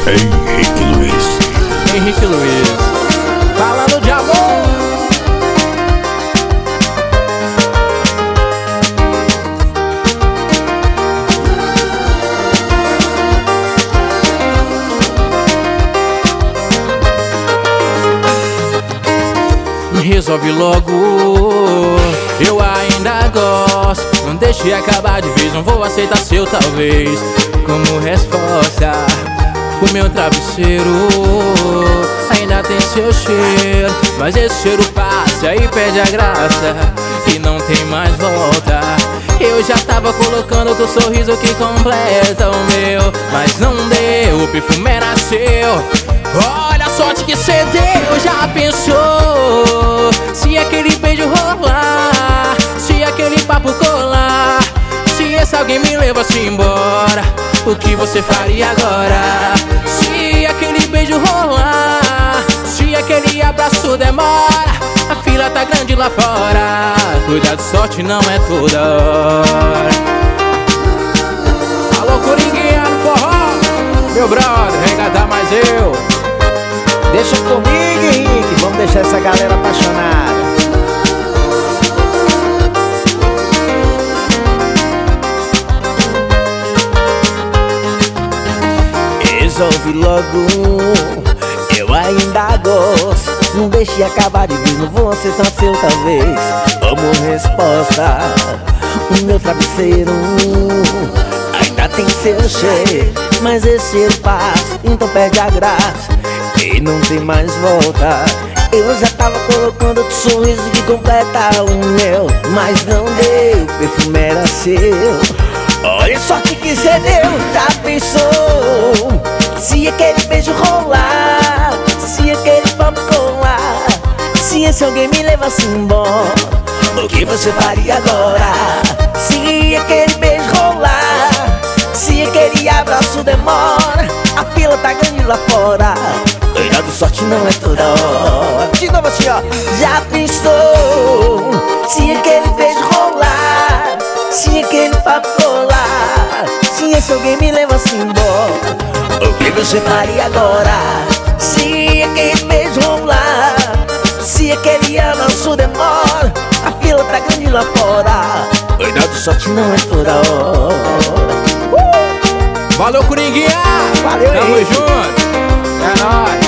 Henrique Luiz. Henrique Luiz, falando de amor. Resolve logo, eu ainda gosto. Não deixe acabar de vez, não vou aceitar seu talvez como resposta. O meu travesseiro ainda tem seu cheiro, mas esse cheiro passa e perde a graça e não tem mais volta. Eu já tava colocando outro sorriso que completa o meu, mas não deu, o perfume era seu. Olha a sorte que cê deu, já pensou? Se aquele beijo rolar, se aquele papo colar, se esse alguém me levasse embora, o que você faria agora? Se aquele beijo rolar, se aquele abraço demora, a fila tá grande lá fora, cuidado, sorte não é toda hora. Alô, Coringuinha no forró, meu brother, ainda dá mais eu. Deixa comigo, Henrique, vamos deixar essa galera apaixonada. Resolve logo, eu ainda gosto. Não deixe acabar de vez, não vou aceitar seu talvez como resposta. O meu travesseiro ainda tem seu cheiro, mas esse cheiro passa, então perde a graça e não tem mais volta. Eu já tava colocando outro sorriso que completa o meu, mas não deu, o perfume era seu. Olha só que cê deu, já pensou? Se aquele beijo rolar, se aquele papo colar, se esse alguém me levasse embora, o que você faria agora? Se aquele beijo rolar, se aquele abraço demora, a fila tá grande lá fora, cuidado, sorte não é toda hora. De novo assim, ó. Já pensou? Se aquele beijo rolar, se aquele papo colar, se esse alguém me levasse embora, o que você faria agora? Se aquele beijo rolar, se aquele abraço demora, a fila tá grande lá fora, cuidado, sorte não é toda hora. Valeu, Coringuinha! Valeu, tamo Henrique. junto! É nóis!